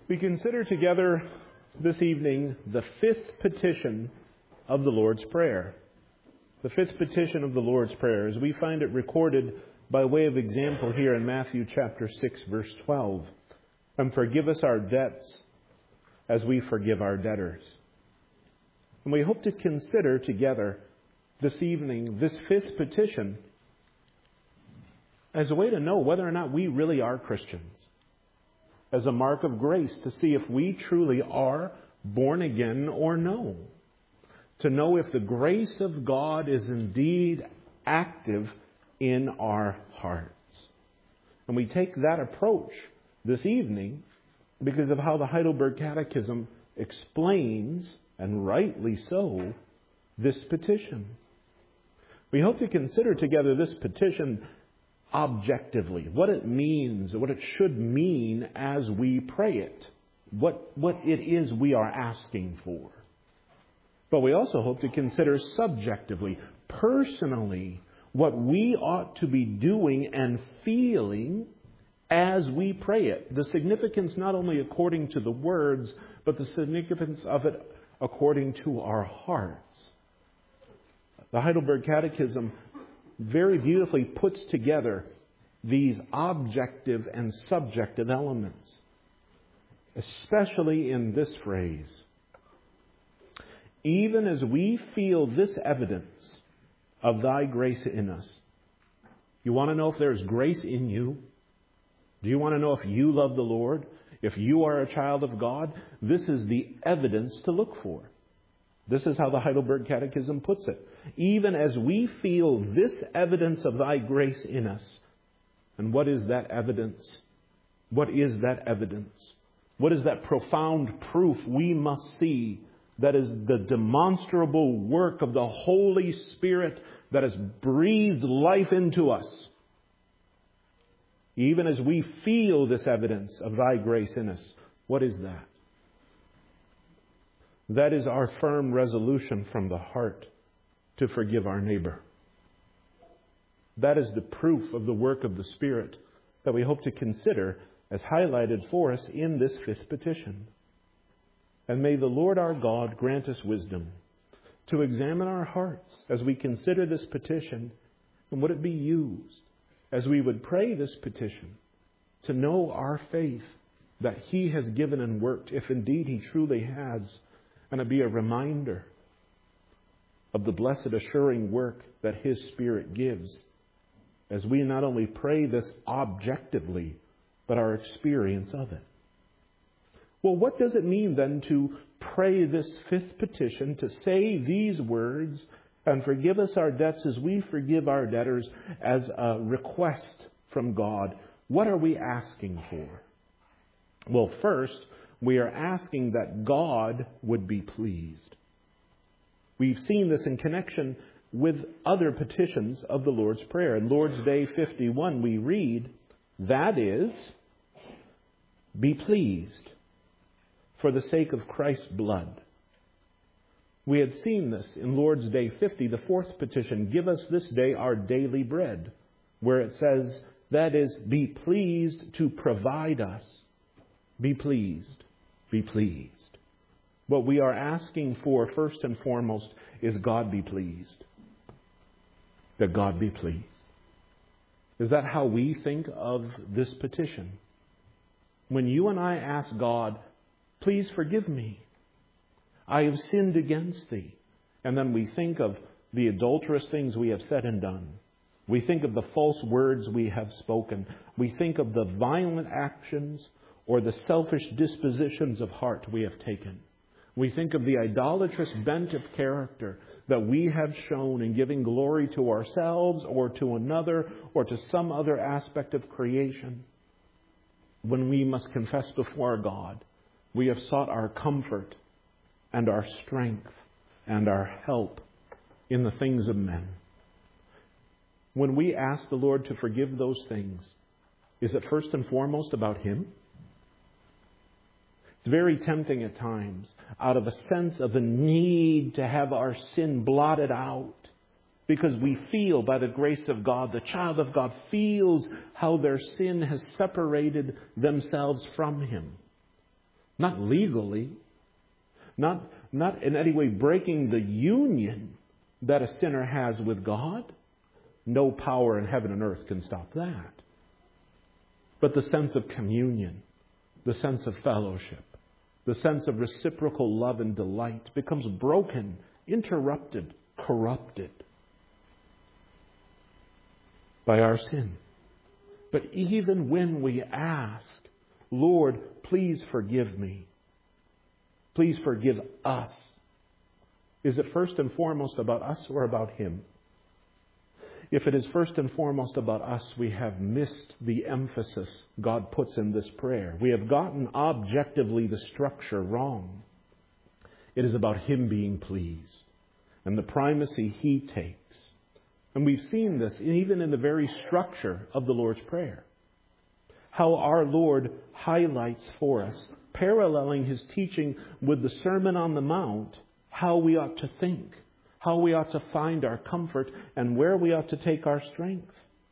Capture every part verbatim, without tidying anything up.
We consider together this evening the fifth petition of the Lord's Prayer. The fifth petition of the Lord's Prayer, as we find it recorded by way of example here in Matthew chapter six, verse twelve. And forgive us our debts as we forgive our debtors. And we hope to consider together this evening this fifth petition as a way to know whether or not we really are Christians. As a mark of grace to see if we truly are born again or no. To know if the grace of God is indeed active in our hearts. And we take that approach this evening because of how the Heidelberg Catechism explains, and rightly so, this petition. We hope to consider together this petition objectively, what it means, what it should mean as we pray it, what, what it is we are asking for. But we also hope to consider subjectively, personally, what we ought to be doing and feeling as we pray it. The significance not only according to the words, but the significance of it according to our hearts. The Heidelberg Catechism very beautifully puts together these objective and subjective elements, especially in this phrase. Even as we feel this evidence of thy grace in us. You want to know if there's grace in you? Do you want to know if you love the Lord? If you are a child of God? This is the evidence to look for. This is how the Heidelberg Catechism puts it. Even as we feel this evidence of thy grace in us. And what is that evidence? What is that evidence? What is that profound proof we must see that is the demonstrable work of the Holy Spirit that has breathed life into us? Even as we feel this evidence of thy grace in us, what is that? That is our firm resolution from the heart to forgive our neighbor. That is the proof of the work of the Spirit that we hope to consider as highlighted for us in this fifth petition. And may the Lord our God grant us wisdom to examine our hearts as we consider this petition, and would it be used as we would pray this petition to know our faith that He has given and worked, if indeed He truly has, and it be a reminder of the blessed assuring work that His Spirit gives as we not only pray this objectively, but our experience of it. Well, what does it mean then to pray this fifth petition, to say these words, and forgive us our debts as we forgive our debtors, as a request from God? What are we asking for? Well, first, we are asking that God would be pleased. We've seen this in connection with other petitions of the Lord's Prayer. In Lord's Day fifty-one, we read, that is, be pleased for the sake of Christ's blood. We had seen this in Lord's Day fifty, the fourth petition, give us this day our daily bread, where it says, that is, be pleased to provide us. Be pleased. Be pleased. What we are asking for, first and foremost, is God be pleased. That God be pleased. Is that how we think of this petition? When you and I ask God, please forgive me. I have sinned against thee. And then we think of the adulterous things we have said and done. We think of the false words we have spoken. We think of the violent actions or the selfish dispositions of heart we have taken. We think of the idolatrous bent of character that we have shown in giving glory to ourselves or to another or to some other aspect of creation. When we must confess before God, we have sought our comfort and our strength and our help in the things of men. When we ask the Lord to forgive those things, is it first and foremost about Him? It's very tempting at times, out of a sense of a need to have our sin blotted out, because we feel by the grace of God, the child of God feels how their sin has separated themselves from Him. not legally, not, not in any way breaking the union that a sinner has with God. No power in heaven and earth can stop that. But the sense of communion, the sense of fellowship, the sense of reciprocal love and delight becomes broken, interrupted, corrupted by our sin. But even when we ask, Lord, please forgive me, please forgive us, is it first and foremost about us or about Him? If it is first and foremost about us, we have missed the emphasis God puts in this prayer. We have gotten objectively the structure wrong. It is about Him being pleased and the primacy He takes. And we've seen this even in the very structure of the Lord's Prayer. How our Lord highlights for us, paralleling His teaching with the Sermon on the Mount, how we ought to think, how we ought to find our comfort, and where we ought to take our strength.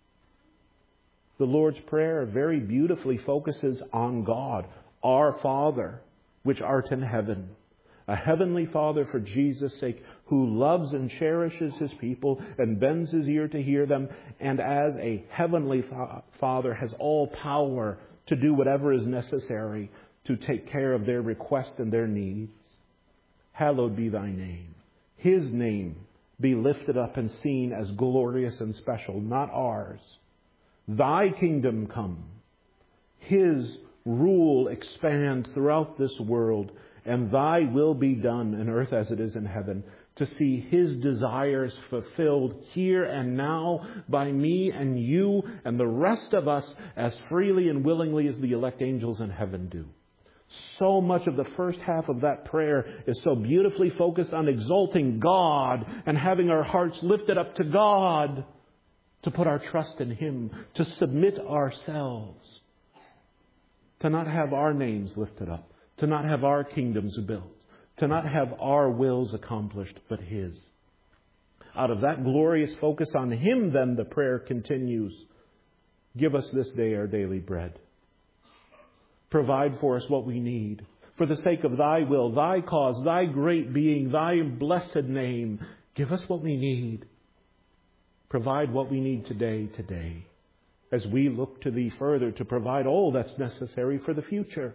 The Lord's Prayer very beautifully focuses on God, our Father, which art in heaven. A heavenly Father for Jesus' sake, who loves and cherishes His people and bends His ear to hear them, and as a heavenly fa- Father has all power to do whatever is necessary to take care of their request and their needs. Hallowed be Thy name. His name be lifted up and seen as glorious and special, not ours. Thy kingdom come. His rule expand throughout this world, and Thy will be done in earth as it is in heaven, to see His desires fulfilled here and now by me and you and the rest of us as freely and willingly as the elect angels in heaven do. So much of the first half of that prayer is so beautifully focused on exalting God and having our hearts lifted up to God, to put our trust in Him, to submit ourselves, to not have our names lifted up, to not have our kingdoms built, to not have our wills accomplished, but His. Out of that glorious focus on Him, then, the prayer continues. Give us this day our daily bread. Provide for us what we need. For the sake of Thy will, Thy cause, Thy great being, Thy blessed name, give us what we need. Provide what we need today, today, as we look to Thee further to provide all that's necessary for the future.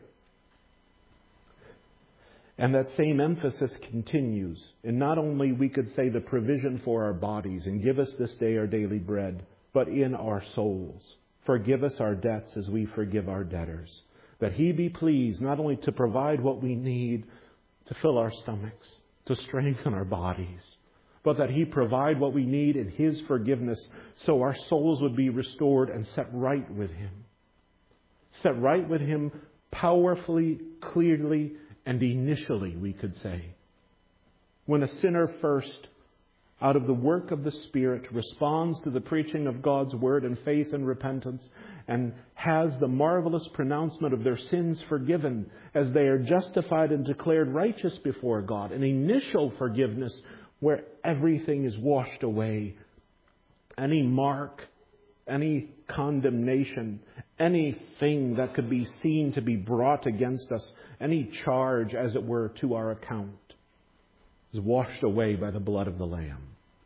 And that same emphasis continues in not only, we could say, the provision for our bodies and give us this day our daily bread, but in our souls. Forgive us our debts as we forgive our debtors. That He be pleased not only to provide what we need to fill our stomachs, to strengthen our bodies, but that He provide what we need in His forgiveness so our souls would be restored and set right with Him. Set right with Him powerfully, clearly, and initially, we could say. When a sinner first, out of the work of the Spirit, responds to the preaching of God's Word in faith and repentance, and has the marvelous pronouncement of their sins forgiven as they are justified and declared righteous before God. An initial forgiveness where everything is washed away. Any mark, any condemnation, anything that could be seen to be brought against us, any charge, as it were, to our account, is washed away by the blood of the Lamb.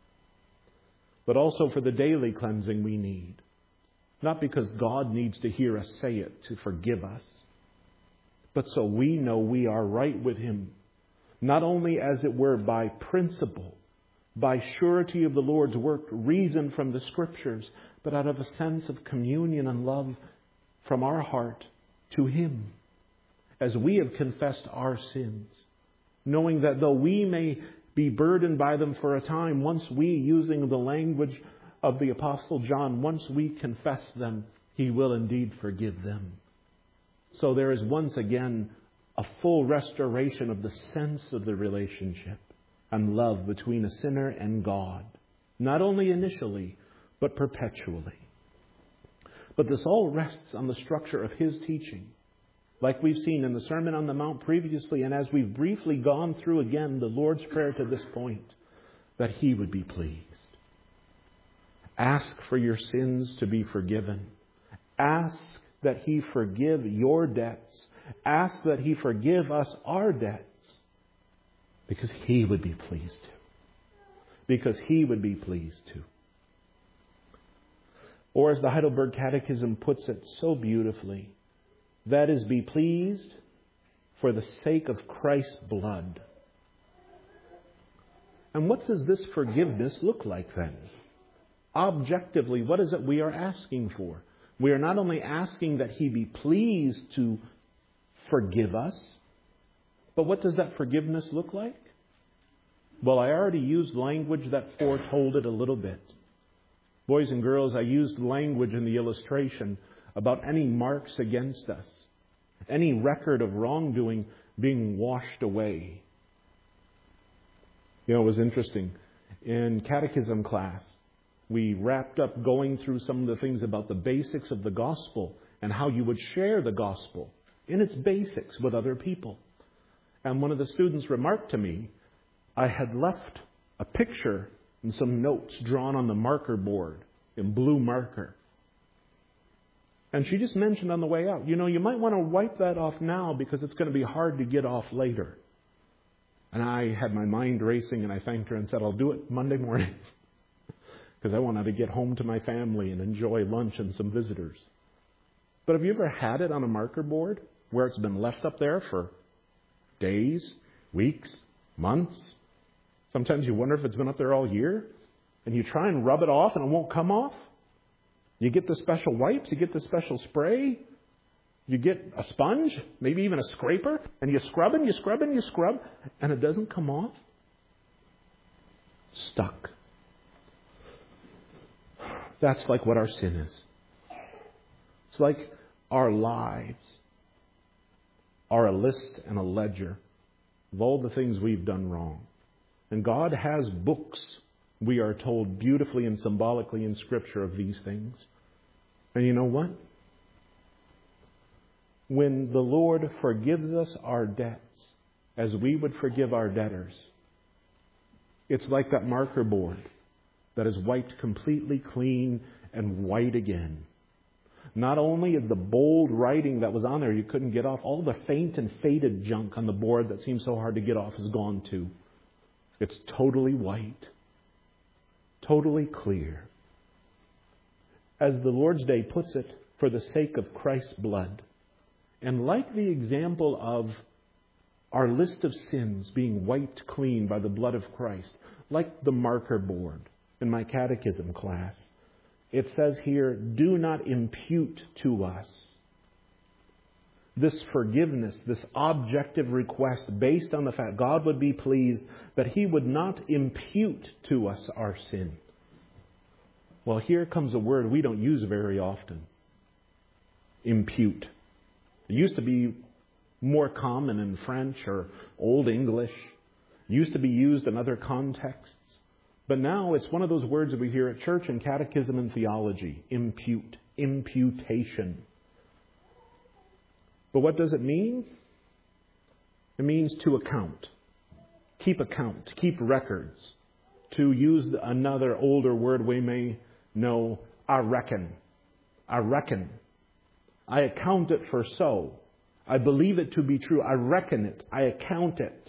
But also for the daily cleansing we need. Not because God needs to hear us say it to forgive us, but so we know we are right with Him. Not only, as it were, by principle, by surety of the Lord's work, reason from the Scriptures, but out of a sense of communion and love from our heart to Him. As we have confessed our sins, knowing that though we may be burdened by them for a time, once we, using the language of the Apostle John, once we confess them, He will indeed forgive them. So there is once again a full restoration of the sense of the relationship and love between a sinner and God. Not only initially, but perpetually. But this all rests on the structure of His teaching. Like we've seen in the Sermon on the Mount previously, and as we've briefly gone through again the Lord's Prayer to this point, that He would be pleased. Ask for your sins to be forgiven. Ask that He forgive your debts. Ask that He forgive us our debts. Because He would be pleased to. Because He would be pleased to. Or as the Heidelberg Catechism puts it so beautifully, that is, be pleased for the sake of Christ's blood. And what does this forgiveness look like then? Objectively, what is it we are asking for? We are not only asking that He be pleased to forgive us, but what does that forgiveness look like? Well, I already used language that foretold it a little bit. Boys and girls, I used language in the illustration about any marks against us, any record of wrongdoing being washed away. You know, it was interesting. In catechism class, we wrapped up going through some of the things about the basics of the gospel and how you would share the gospel in its basics with other people. And one of the students remarked to me, I had left a picture and some notes drawn on the marker board in blue marker. And she just mentioned on the way out, you know, you might want to wipe that off now because it's going to be hard to get off later. And I had my mind racing and I thanked her and said, I'll do it Monday morning. Because I wanted to get home to my family and enjoy lunch and some visitors. But have you ever had it on a marker board where it's been left up there for days, weeks, months? Sometimes you wonder if it's been up there all year. And you try and rub it off and it won't come off. You get the special wipes, you get the special spray. You get a sponge, maybe even a scraper, and you scrub and you scrub and you scrub, and it doesn't come off. Stuck. That's like what our sin is. It's like our lives are a list and a ledger of all the things we've done wrong. And God has books, we are told beautifully and symbolically in Scripture, of these things. And you know what? When the Lord forgives us our debts, as we would forgive our debtors, it's like that marker board that is wiped completely clean and white again. Not only is the bold writing that was on there you couldn't get off, all the faint and faded junk on the board that seems so hard to get off is gone too. It's totally white. Totally clear. As the Lord's Day puts it, for the sake of Christ's blood. And like the example of our list of sins being wiped clean by the blood of Christ, like the marker board in my catechism class, it says here, do not impute to us this forgiveness, this objective request based on the fact God would be pleased that He would not impute to us our sin. Well, here comes a word we don't use very often. Impute. It used to be more common in French or Old English. It used to be used in other contexts. But now it's one of those words that we hear at church and catechism and theology. Impute. Imputation. But what does it mean? It means to account. Keep account. Keep records. To use another older word we may know, I reckon. I reckon. I account it for so. I believe it to be true. I reckon it. I account it.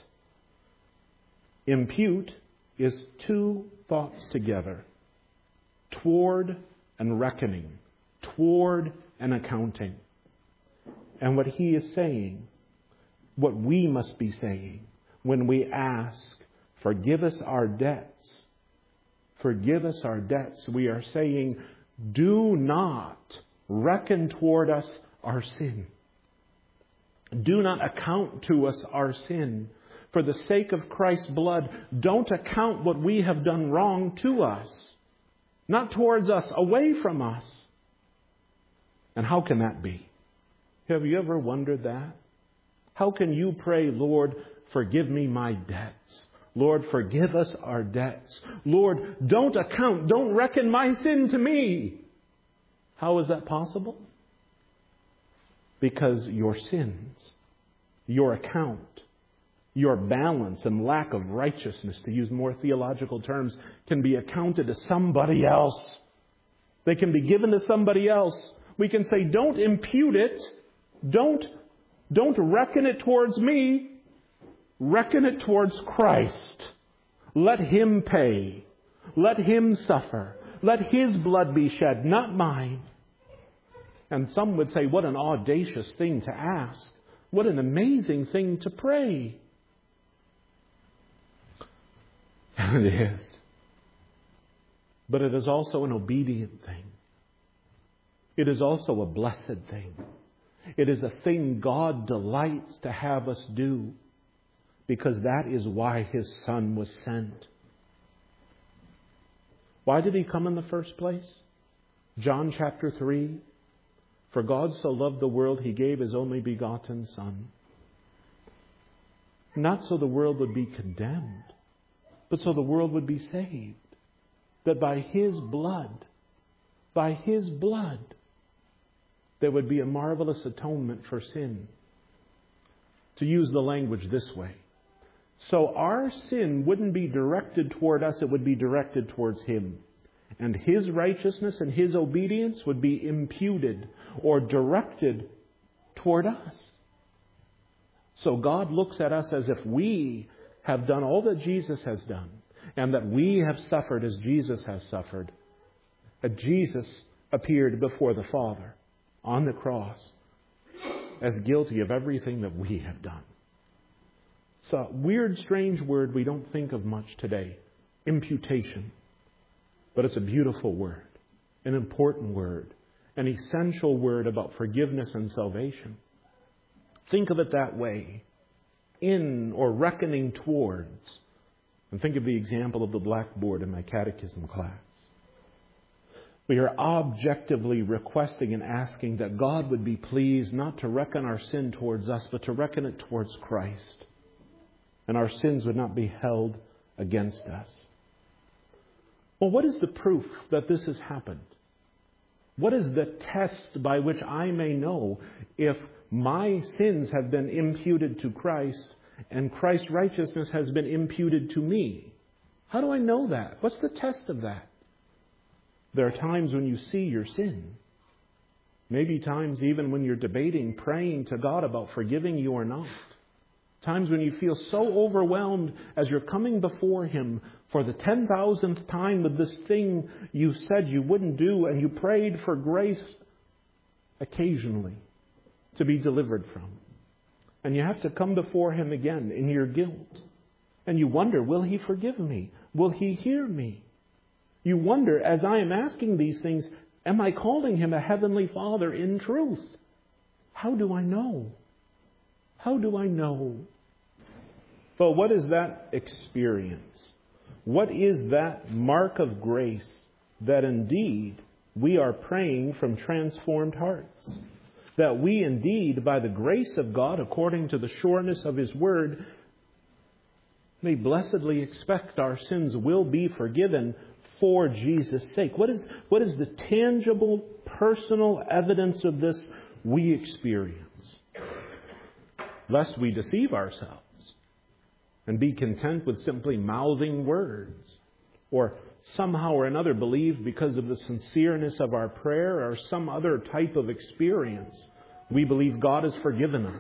Impute is two thoughts together. Toward and reckoning. Toward and accounting. And what he is saying, what we must be saying, when we ask, forgive us our debts, forgive us our debts, we are saying, do not reckon toward us our sin. Do not account to us our sin. For the sake of Christ's blood, don't account what we have done wrong to us. Not towards us, away from us. And how can that be? Have you ever wondered that? How can you pray, Lord, forgive me my debts? Lord, forgive us our debts. Lord, don't account, don't reckon my sin to me. How is that possible? Because your sins, your account, your balance and lack of righteousness, to use more theological terms, can be accounted to somebody else. They can be given to somebody else. We can say, don't impute it. Don't, don't reckon it towards me. Reckon it towards Christ. Let Him pay. Let Him suffer. Let His blood be shed, not mine. And some would say, what an audacious thing to ask. What an amazing thing to pray. And it is. But it is also an obedient thing. It is also a blessed thing. It is a thing God delights to have us do, because that is why His Son was sent. Why did He come in the first place? John chapter three. For God so loved the world, He gave His only begotten Son. Not so the world would be condemned, but so the world would be saved. That by His blood, by His blood, there would be a marvelous atonement for sin. To use the language this way. So our sin wouldn't be directed toward us, it would be directed towards Him. And His righteousness and His obedience would be imputed or directed toward us. So God looks at us as if we have done all that Jesus has done, and that we have suffered as Jesus has suffered. That Jesus appeared before the Father on the cross as guilty of everything that we have done. It's a weird, strange word we don't think of much today. Imputation. But it's a beautiful word, an important word, an essential word about forgiveness and salvation. Think of it that way. In or reckoning towards. And think of the example of the blackboard in my catechism class. We are objectively requesting and asking that God would be pleased not to reckon our sin towards us, but to reckon it towards Christ. And our sins would not be held against us. Well, what is the proof that this has happened? What is the test by which I may know if my sins have been imputed to Christ and Christ's righteousness has been imputed to me? How do I know that? What's the test of that? There are times when you see your sin. Maybe times even when you're debating, praying to God about forgiving you or not. Times when you feel so overwhelmed as you're coming before Him for the ten thousandth time with this thing you said you wouldn't do, and you prayed for grace occasionally to be delivered from. And you have to come before Him again in your guilt. And you wonder, will He forgive me? Will He hear me? You wonder, as I am asking these things, am I calling Him a Heavenly Father in truth? How do I know? How do I know? Well, what is that experience? What is that mark of grace that indeed we are praying from transformed hearts? That we indeed, by the grace of God, according to the sureness of His Word, may blessedly expect our sins will be forgiven for Jesus' sake. What is, what is the tangible, personal evidence of this we experience? Lest we deceive ourselves and be content with simply mouthing words, or somehow or another believe because of the sincereness of our prayer or some other type of experience, we believe God has forgiven us.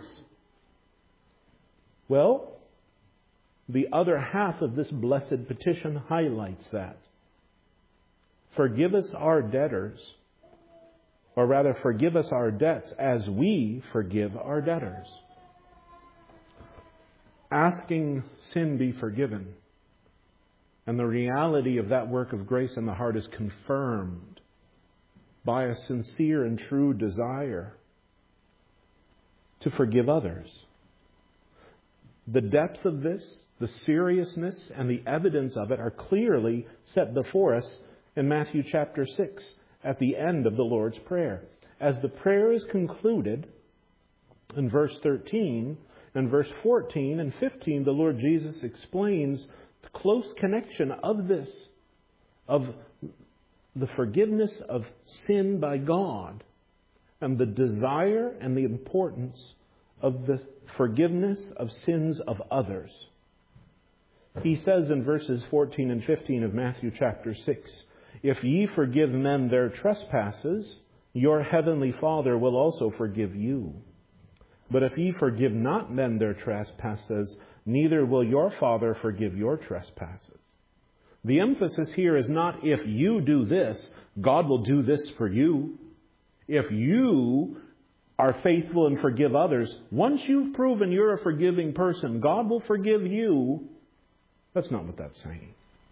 Well, the other half of this blessed petition highlights that. Forgive us our debtors, or rather forgive us our debts as we forgive our debtors. Asking sin be forgiven, and the reality of that work of grace in the heart is confirmed by a sincere and true desire to forgive others. The depth of this, the seriousness, and the evidence of it are clearly set before us in Matthew chapter six, at the end of the Lord's Prayer. As the prayer is concluded, in verse thirteen, and verse fourteen and fifteen, the Lord Jesus explains the close connection of this, of the forgiveness of sin by God, and the desire and the importance of the forgiveness of sins of others. He says in verses fourteen and fifteen of Matthew chapter six, "If ye forgive men their trespasses, your heavenly Father will also forgive you. But if ye forgive not men their trespasses, neither will your Father forgive your trespasses. The emphasis here is not if you do this, God will do this for you. If you are faithful and forgive others, once you've proven you're a forgiving person, God will forgive you. That's not what that's saying.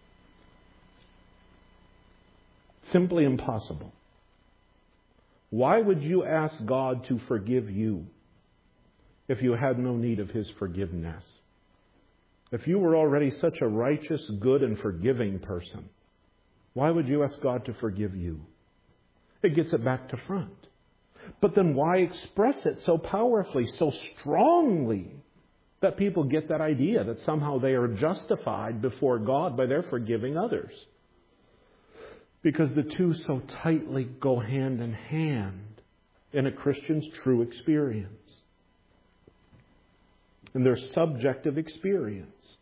Simply impossible. Why would you ask God to forgive you if you had no need of His forgiveness? If you were already such a righteous, good, and forgiving person, why would you ask God to forgive you? It gets it back to front. But then why express it so powerfully, so strongly, that people get that idea that somehow they are justified before God by their forgiving others? Because the two so tightly go hand in hand in a Christian's true experience. In their subjective experience.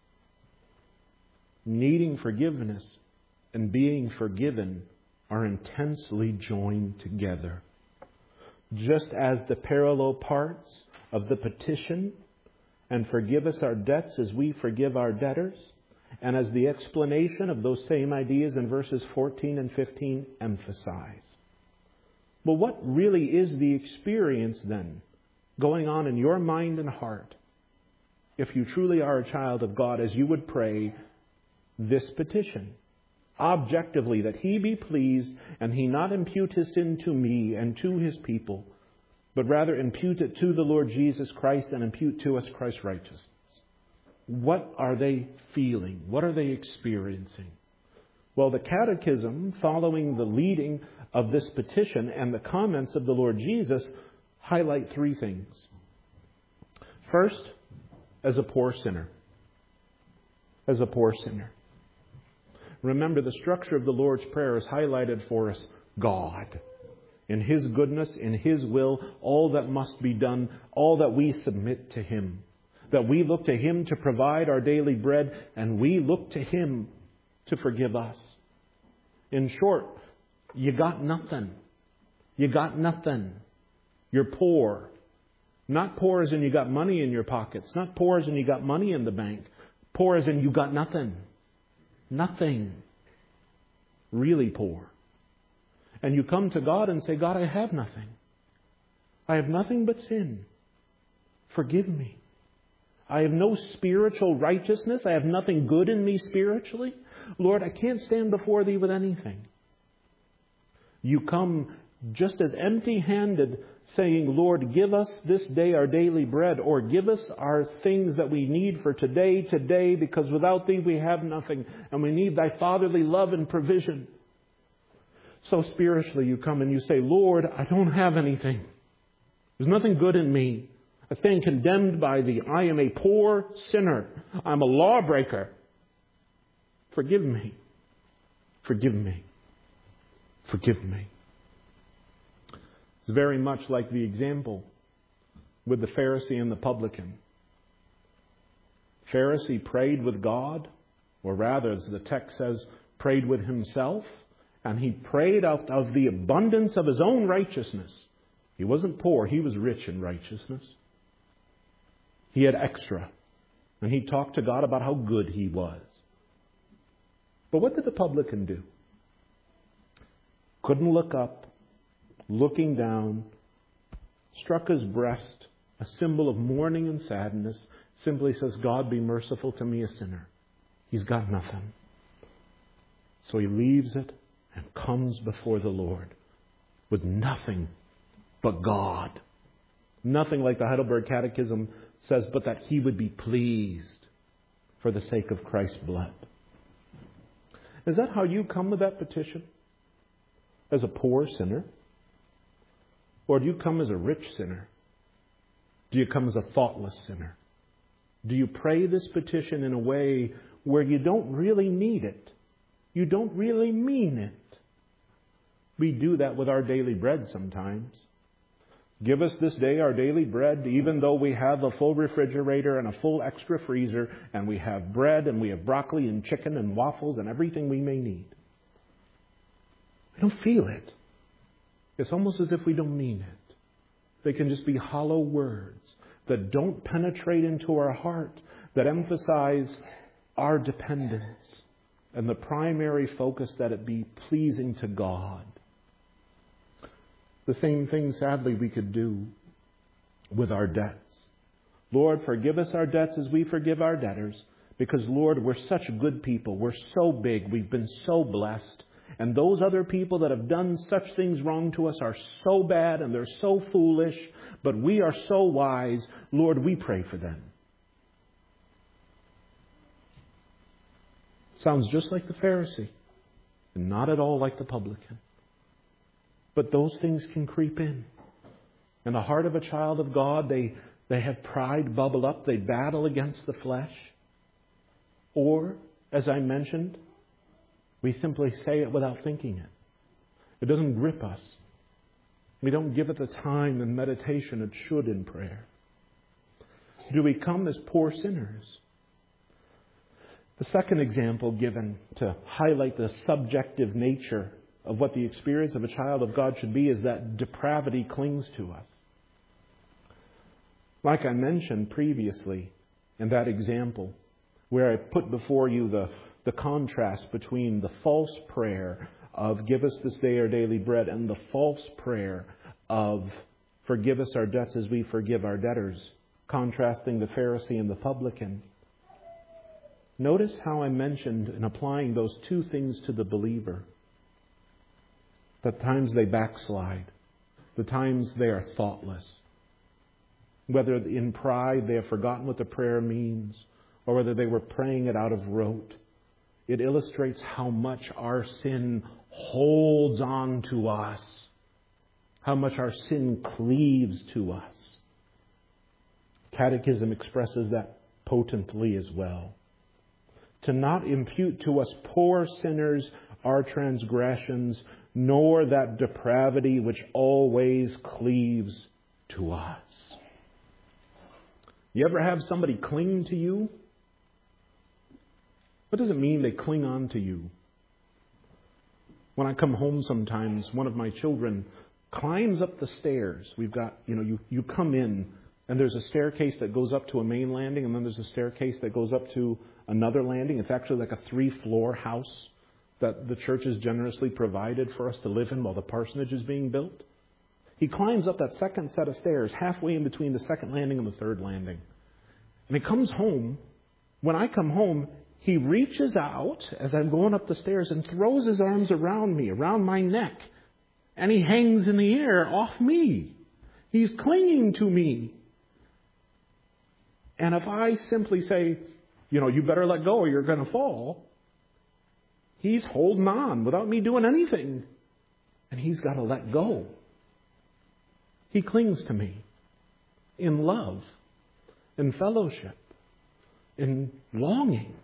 Needing forgiveness and being forgiven are intensely joined together. Just as the parallel parts of the petition, and forgive us our debts as we forgive our debtors, and as the explanation of those same ideas in verses fourteen and fifteen emphasize. But what really is the experience then going on in your mind and heart if you truly are a child of God as you would pray this petition? Objectively, that He be pleased and He not impute His sin to me and to His people, but rather impute it to the Lord Jesus Christ and impute to us Christ's righteousness. What are they feeling? What are they experiencing? Well, the Catechism, following the leading of this petition and the comments of the Lord Jesus, highlight three things. First, as a poor sinner. As a poor sinner. Remember, the structure of the Lord's Prayer is highlighted for us God. In His goodness, in His will, all that must be done, all that we submit to Him. That we look to Him to provide our daily bread, and we look to Him to forgive us. In short, you got nothing. You got nothing. You're poor. Not poor as in you got money in your pockets. Not poor as in you got money in the bank. Poor as in you got nothing. Nothing. Really poor. And you come to God and say, God, I have nothing. I have nothing but sin. Forgive me. I have no spiritual righteousness. I have nothing good in me spiritually. Lord, I can't stand before Thee with anything. You come just as empty-handed, saying, Lord, give us this day our daily bread, or give us our things that we need for today, today, because without Thee we have nothing, and we need Thy fatherly love and provision. So spiritually you come and you say, Lord, I don't have anything. There's nothing good in me. I stand condemned by Thee. I am a poor sinner. I'm a lawbreaker. Forgive me. Forgive me. Forgive me. It's very much like the example with the Pharisee and the publican. Pharisee prayed with God, or rather, as the text says, prayed with himself, and he prayed out of the abundance of his own righteousness. He wasn't poor, he was rich in righteousness. He had extra, and he talked to God about how good he was. But what did the publican do? Couldn't look up, looking down, struck his breast, a symbol of mourning and sadness, simply says, God, be merciful to me, a sinner. He's got nothing. So he leaves it and comes before the Lord with nothing but God. Nothing, like the Heidelberg Catechism says, but that he would be pleased for the sake of Christ's blood. Is that how you come with that petition? As a poor sinner? Or do you come as a rich sinner? Do you come as a thoughtless sinner? Do you pray this petition in a way where you don't really need it? You don't really mean it. We do that with our daily bread sometimes. Give us this day our daily bread, even though we have a full refrigerator and a full extra freezer, and we have bread and we have broccoli and chicken and waffles and everything we may need. We don't feel it. It's almost as if we don't mean it. They can just be hollow words that don't penetrate into our heart, that emphasize our dependence and the primary focus that it be pleasing to God. The same thing, sadly, we could do with our debts. Lord, forgive us our debts as we forgive our debtors. Because, Lord, we're such good people. We're so big. We've been so blessed. And those other people that have done such things wrong to us are so bad and they're so foolish. But we are so wise. Lord, we pray for them. Sounds just like the Pharisee. And not at all like the publican. But those things can creep in. In the heart of a child of God, they, they have pride bubble up. They battle against the flesh. Or, as I mentioned, we simply say it without thinking it. It doesn't grip us. We don't give it the time and meditation it should in prayer. Do we come as poor sinners? The second example given to highlight the subjective nature of what the experience of a child of God should be is that depravity clings to us. Like I mentioned previously in that example, where I put before you the, the contrast between the false prayer of give us this day our daily bread and the false prayer of forgive us our debts as we forgive our debtors, contrasting the Pharisee and the publican. Notice how I mentioned in applying those two things to the believer, that times they backslide, the times they are thoughtless, whether in pride they have forgotten what the prayer means, or whether they were praying it out of rote. It illustrates how much our sin holds on to us, how much our sin cleaves to us. Catechism expresses that potently as well. To not impute to us poor sinners our transgressions, nor that depravity which always cleaves to us. You ever have somebody cling to you? What does it mean they cling on to you? When I come home sometimes, one of my children climbs up the stairs. We've got, you know, you, you come in and there's a staircase that goes up to a main landing and then there's a staircase that goes up to another landing. It's actually like a three-floor house that the church has generously provided for us to live in while the parsonage is being built. He climbs up that second set of stairs halfway in between the second landing and the third landing. And he comes home. When I come home, he reaches out as I'm going up the stairs and throws his arms around me, around my neck. And he hangs in the air off me. He's clinging to me. And if I simply say, you know, you better let go or you're going to fall, he's holding on without me doing anything. And he's got to let go. He clings to me in love, in fellowship, in longing.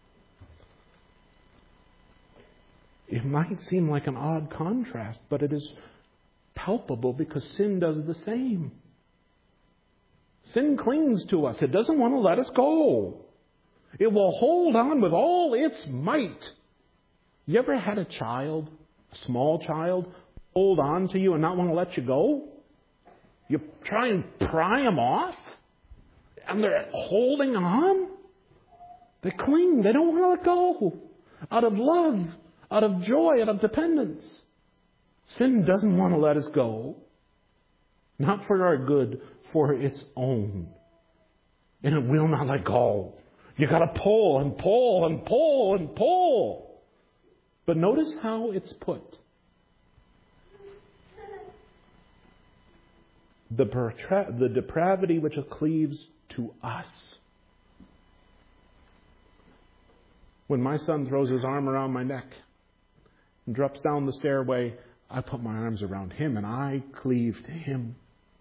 It might seem like an odd contrast, but it is palpable because sin does the same. Sin clings to us. It doesn't want to let us go. It will hold on with all its might. You ever had a child, a small child, hold on to you and not want to let you go? You try and pry them off, and they're holding on. They cling. They don't want to let go. Out of love, out of joy, out of dependence. Sin doesn't want to let us go. Not for our good, for its own. And it will not let go. You got to pull and pull and pull and pull. But notice how it's put. The, pertra- the depravity which cleaves to us. When my son throws his arm around my neck and drops down the stairway, I put my arms around him and I cleave to him.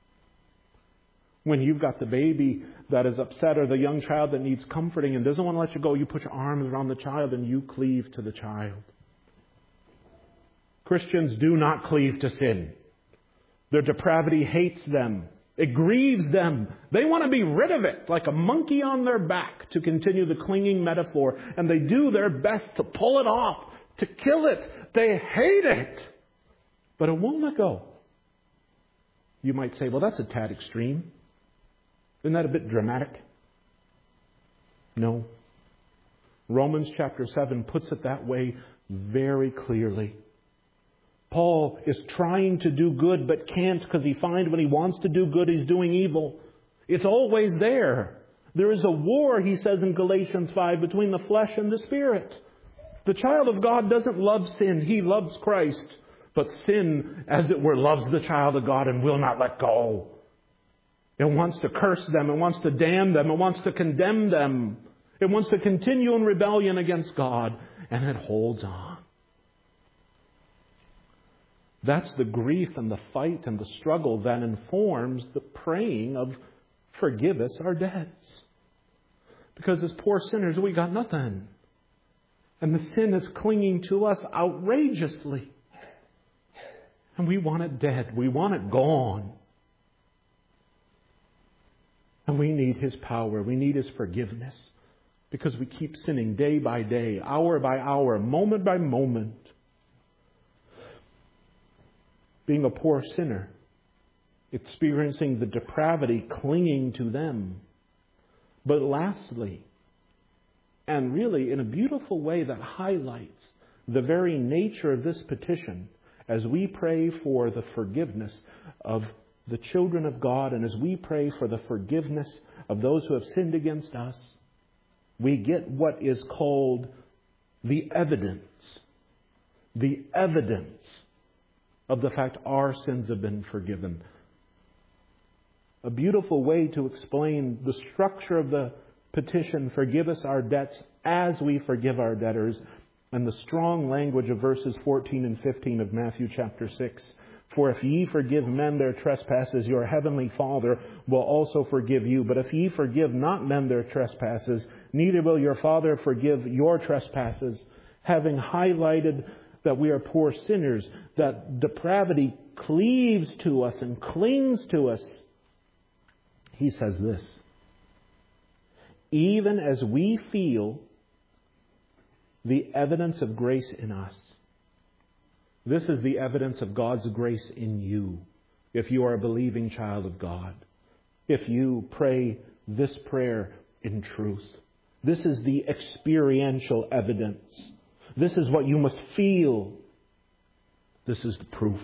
When you've got the baby that is upset or the young child that needs comforting and doesn't want to let you go, you put your arms around the child and you cleave to the child. Christians do not cleave to sin. Their depravity hates them. It grieves them. They want to be rid of it, like a monkey on their back, to continue the clinging metaphor. And they do their best to pull it off, to kill it. They hate it. But it won't let go. You might say, well, that's a tad extreme. Isn't that a bit dramatic? No. Romans chapter seven puts it that way very clearly. Paul is trying to do good but can't because he finds when he wants to do good, he's doing evil. It's always there. There is a war, he says in Galatians five, between the flesh and the Spirit. The child of God doesn't love sin. He loves Christ. But sin, as it were, loves the child of God and will not let go. It wants to curse them. It wants to damn them. It wants to condemn them. It wants to continue in rebellion against God. And it holds on. That's the grief and the fight and the struggle that informs the praying of forgive us our debts. Because as poor sinners, we got nothing. And the sin is clinging to us outrageously. And we want it dead. We want it gone. And we need His power. We need His forgiveness. Because we keep sinning day by day, hour by hour, moment by moment. Being a poor sinner, experiencing the depravity clinging to them. But lastly, and really in a beautiful way that highlights the very nature of this petition, as we pray for the forgiveness of the children of God, and as we pray for the forgiveness of those who have sinned against us, we get what is called the evidence. The evidence of the fact our sins have been forgiven. A beautiful way to explain the structure of the petition, forgive us our debts as we forgive our debtors, and the strong language of verses fourteen and fifteen of Matthew chapter six. For if ye forgive men their trespasses, your heavenly Father will also forgive you. But if ye forgive not men their trespasses, neither will your Father forgive your trespasses. Having highlighted that we are poor sinners, that depravity cleaves to us and clings to us, he says this: even as we feel the evidence of grace in us, this is the evidence of God's grace in you, if you are a believing child of God. If you pray this prayer in truth. This is the experiential evidence. This is what you must feel. This is the proof.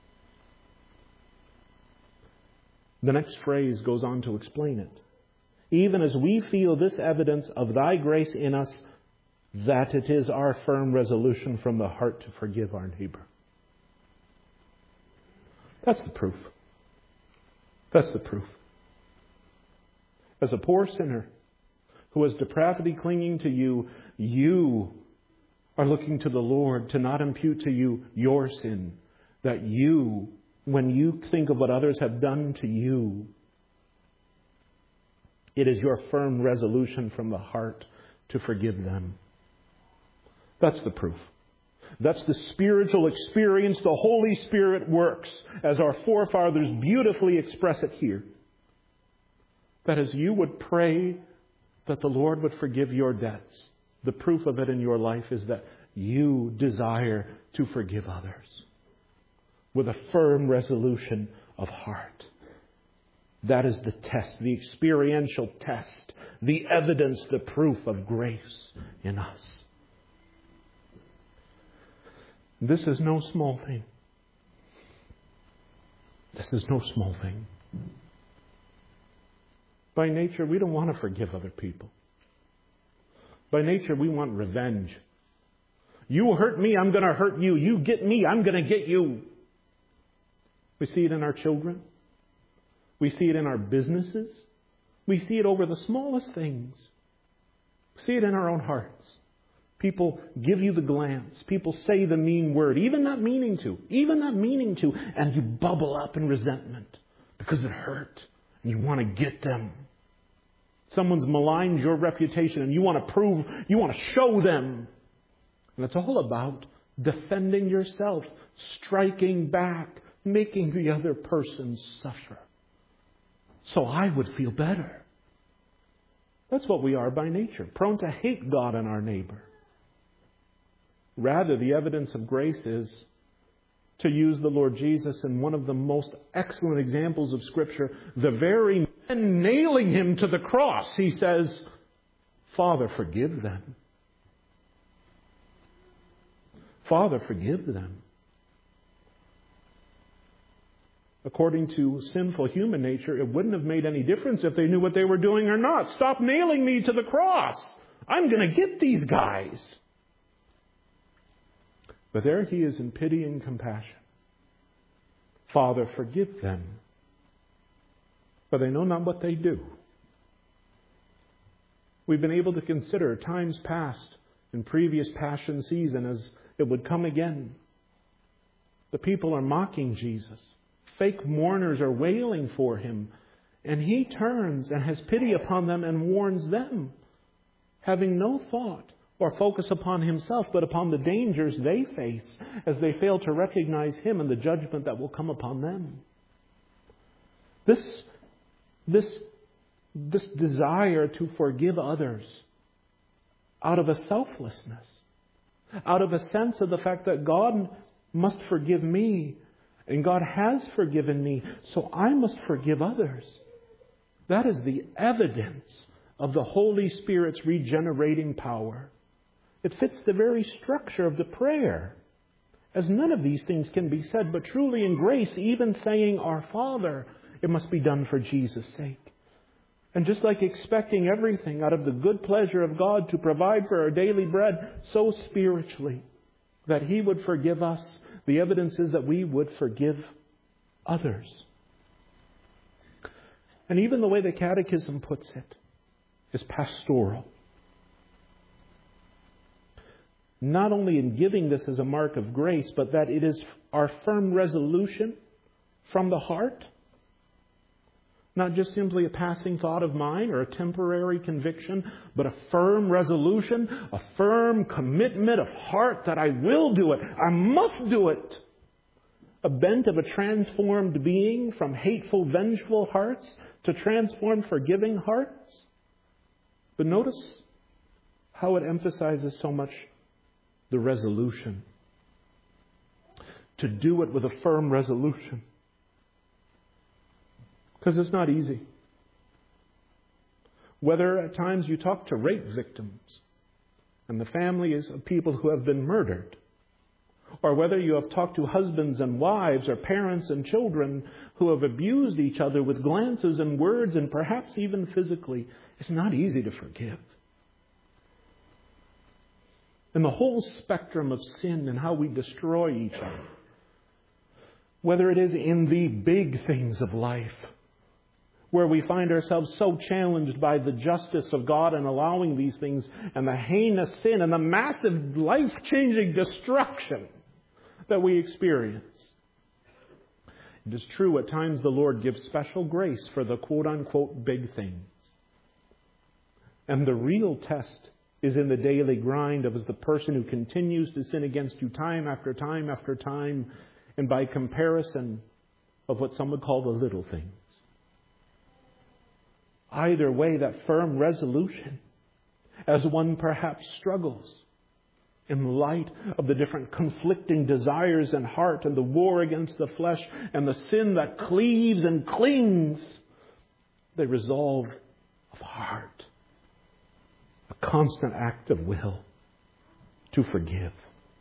The next phrase goes on to explain it. Even as we feel this evidence of thy grace in us, that it is our firm resolution from the heart to forgive our neighbor. That's the proof. That's the proof. As a poor sinner who has depravity clinging to you, you are looking to the Lord to not impute to you your sin. That you, when you think of what others have done to you, it is your firm resolution from the heart to forgive them. That's the proof. That's the spiritual experience the Holy Spirit works, as our forefathers beautifully express it here. That as you would pray that the Lord would forgive your debts, the proof of it in your life is that you desire to forgive others with a firm resolution of heart. That is the test, the experiential test, the evidence, the proof of grace in us. This is no small thing. This is no small thing. By nature, we don't want to forgive other people. By nature, we want revenge. You hurt me, I'm going to hurt you. You get me, I'm going to get you. We see it in our children. We see it in our businesses. We see it over the smallest things. We see it in our own hearts. People give you the glance. People say the mean word, even not meaning to, even not meaning to, and you bubble up in resentment because it hurt and you want to get them. Someone's maligned your reputation and you want to prove, you want to show them. And it's all about defending yourself, striking back, making the other person suffer. So I would feel better. That's what we are by nature, prone to hate God and our neighbor. Rather, the evidence of grace is to use the Lord Jesus in one of the most excellent examples of Scripture, the very men nailing him to the cross, he says, Father, forgive them. Father, forgive them. According to sinful human nature, it wouldn't have made any difference if they knew what they were doing or not. Stop nailing me to the cross. I'm going to get these guys. But there he is in pity and compassion. Father, forgive them, for they know not what they do. We've been able to consider times past in previous Passion season as it would come again. The people are mocking Jesus. Fake mourners are wailing for him. And he turns and has pity upon them and warns them, having no thought or focus upon himself, but upon the dangers they face as they fail to recognize him and the judgment that will come upon them. This, this, this desire to forgive others out of a selflessness, out of a sense of the fact that God must forgive me, and God has forgiven me, so I must forgive others. That is the evidence of the Holy Spirit's regenerating power. It fits the very structure of the prayer, as none of these things can be said, but truly in grace, even saying our Father, it must be done for Jesus' sake. And just like expecting everything out of the good pleasure of God to provide for our daily bread, so spiritually, that He would forgive us, the evidence is that we would forgive others. And even the way the Catechism puts it is pastoral. Not only in giving this as a mark of grace, but that it is our firm resolution from the heart. Not just simply a passing thought of mine or a temporary conviction, but a firm resolution, a firm commitment of heart that I will do it. I must do it. A bent of a transformed being from hateful, vengeful hearts to transformed, forgiving hearts. But notice how it emphasizes so much the resolution. To do it with a firm resolution. Because it's not easy. Whether at times you talk to rape victims and the families of people who have been murdered, or whether you have talked to husbands and wives or parents and children who have abused each other with glances and words and perhaps even physically, it's not easy to forgive. And the whole spectrum of sin and how we destroy each other, whether it is in the big things of life, where we find ourselves so challenged by the justice of God and allowing these things, and the heinous sin and the massive life-changing destruction that we experience. It is true, at times the Lord gives special grace for the quote-unquote big things. And the real test is in the daily grind of as the person who continues to sin against you time after time after time, and by comparison of what some would call the little things. Either way, that firm resolution, as one perhaps struggles in light of the different conflicting desires in heart and the war against the flesh and the sin that cleaves and clings, they resolve of heart. A constant act of will to forgive.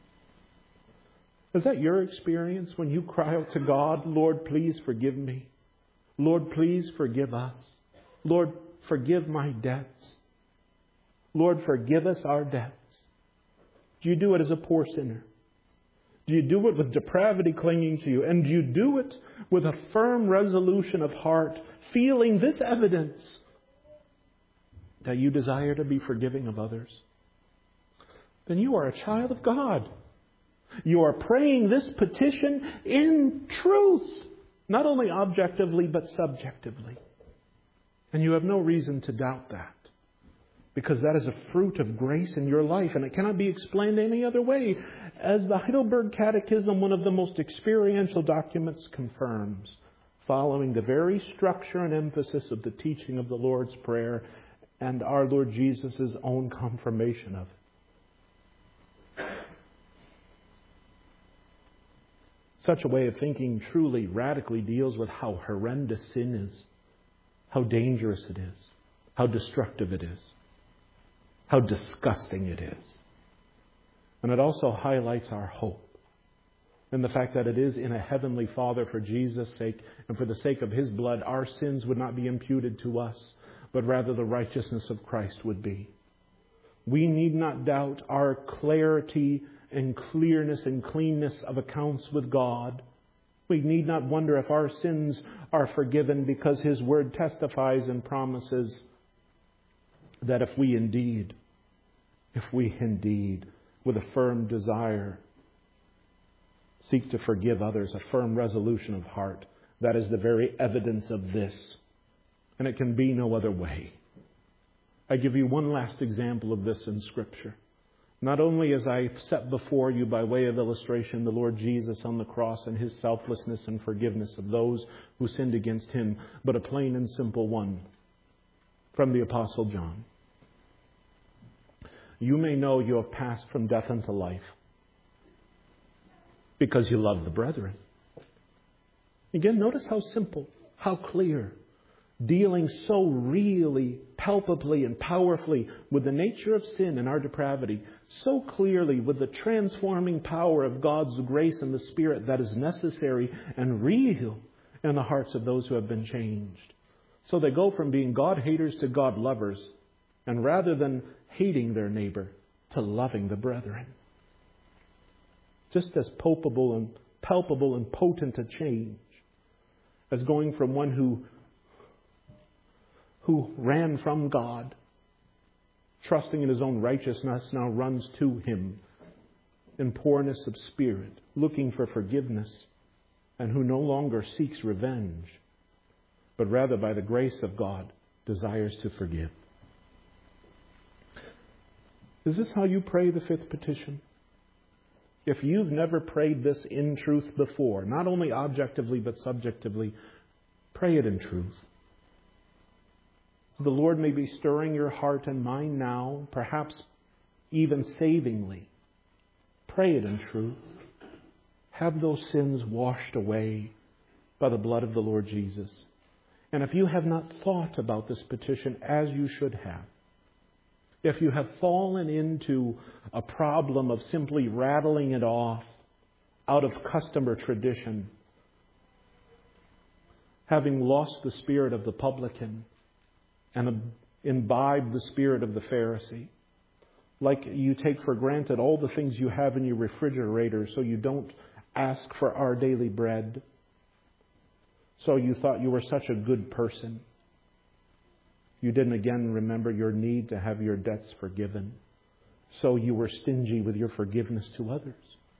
Is that your experience when you cry out to God, Lord, please forgive me. Lord, please forgive us. Lord, forgive my debts. Lord, forgive us our debts. Do you do it as a poor sinner? Do you do it with depravity clinging to you? And do you do it with a firm resolution of heart, feeling this evidence that you desire to be forgiving of others? Then you are a child of God. You are praying this petition in truth, not only objectively but subjectively. And you have no reason to doubt that, because that is a fruit of grace in your life, and it cannot be explained any other way. As the Heidelberg Catechism, one of the most experiential documents, confirms, following the very structure and emphasis of the teaching of the Lord's Prayer and our Lord Jesus' own confirmation of it. Such a way of thinking truly, radically deals with how horrendous sin is, how dangerous it is, how destructive it is, how disgusting it is. And it also highlights our hope in the fact that it is in a heavenly Father, for Jesus' sake and for the sake of His blood, our sins would not be imputed to us, but rather the righteousness of Christ would be. We need not doubt our clarity and clearness and cleanness of accounts with God. We need not wonder if our sins are forgiven, because His Word testifies and promises that if we indeed, if we indeed, with a firm desire, seek to forgive others, a firm resolution of heart, that is the very evidence of this. And it can be no other way. I give you one last example of this in Scripture. Not only as I set before you by way of illustration the Lord Jesus on the cross and His selflessness and forgiveness of those who sinned against Him, but a plain and simple one from the Apostle John. You may know you have passed from death unto life because you love the brethren. Again, notice how simple, how clear, dealing so really, palpably and powerfully with the nature of sin and our depravity, so clearly with the transforming power of God's grace and the Spirit that is necessary and real in the hearts of those who have been changed. So they go from being God haters to God lovers, and rather than hating their neighbor, to loving the brethren. Just as palpable and palpable and potent a change as going from one who who ran from God, trusting in his own righteousness, now runs to Him in poorness of spirit, looking for forgiveness, and who no longer seeks revenge, but rather by the grace of God desires to forgive. Is this how you pray the fifth petition? If you've never prayed this in truth before, not only objectively but subjectively, pray it in truth. The Lord may be stirring your heart and mind now, perhaps even savingly. Pray it in truth. Have those sins washed away by the blood of the Lord Jesus. And if you have not thought about this petition as you should have, if you have fallen into a problem of simply rattling it off out of custom or tradition, having lost the spirit of the publican and imbibed the spirit of the Pharisee, like you take for granted all the things you have in your refrigerator so you don't ask for our daily bread, so you thought you were such a good person. You didn't again remember your need to have your debts forgiven, so you were stingy with your forgiveness to others.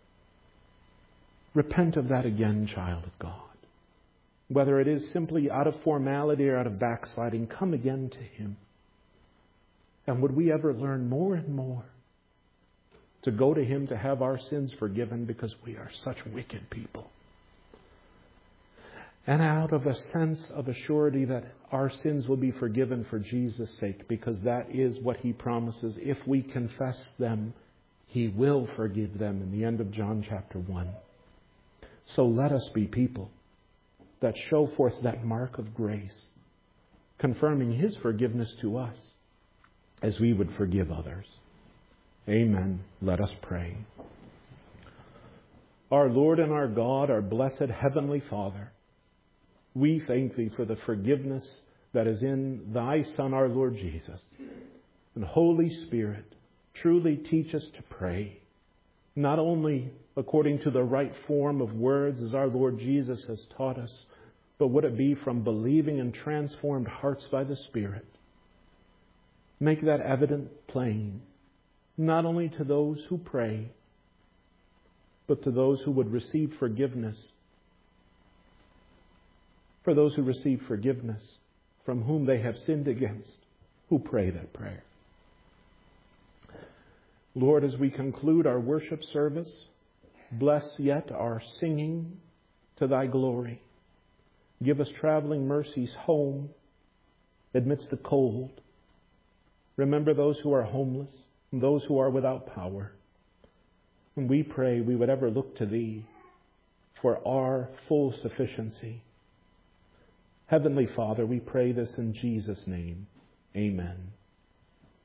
Repent of that again, child of God. Whether it is simply out of formality or out of backsliding, come again to Him. And would we ever learn more and more to go to Him to have our sins forgiven, because we are such wicked people. And out of a sense of a surety that our sins will be forgiven for Jesus' sake, because that is what He promises. If we confess them, He will forgive them in the end of John chapter one. So let us be people that show forth that mark of grace, confirming His forgiveness to us as we would forgive others. Amen. Let us pray. Our Lord and our God, our blessed Heavenly Father, we thank Thee for the forgiveness that is in Thy Son, our Lord Jesus. And Holy Spirit, truly teach us to pray, not only according to the right form of words as our Lord Jesus has taught us, but would it be from believing and transformed hearts by the Spirit. Make that evident plain, not only to those who pray, but to those who would receive forgiveness. For those who receive forgiveness from whom they have sinned against, who pray that prayer. Lord, as we conclude our worship service, bless yet our singing to Thy glory. Give us traveling mercies home amidst the cold. Remember those who are homeless and those who are without power. And we pray we would ever look to Thee for our full sufficiency. Heavenly Father, we pray this in Jesus' name. Amen.